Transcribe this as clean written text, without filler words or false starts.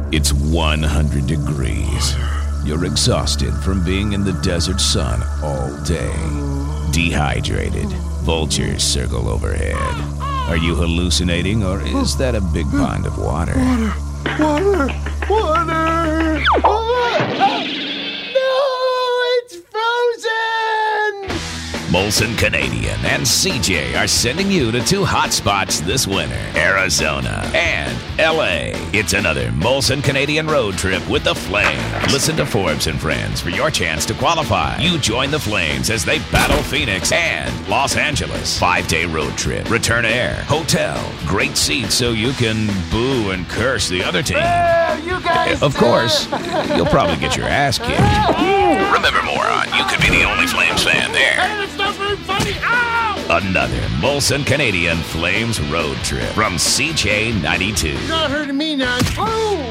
It's 100 degrees. You're exhausted from being in the desert sun all day. Dehydrated. Vultures circle overhead. Are you hallucinating, or is that a big pond of water? Water! No, it's frozen! Molson Canadian and CJ are sending you to two hot spots this winter, Arizona and LA. It's another Molson Canadian road trip with the Flames. Listen to Forbes and Friends for your chance to qualify. You join the Flames as they battle Phoenix and Los Angeles. 5-day road trip, return air, hotel, great seats so you can boo and curse the other team. You guys! Of course, you'll probably get your ass kicked. Remember, moron, you could be the only Flames fan there. It's not very funny! Ow! Another Molson Canadian Flames road trip from CJ92. You're not hurting me now. Oh!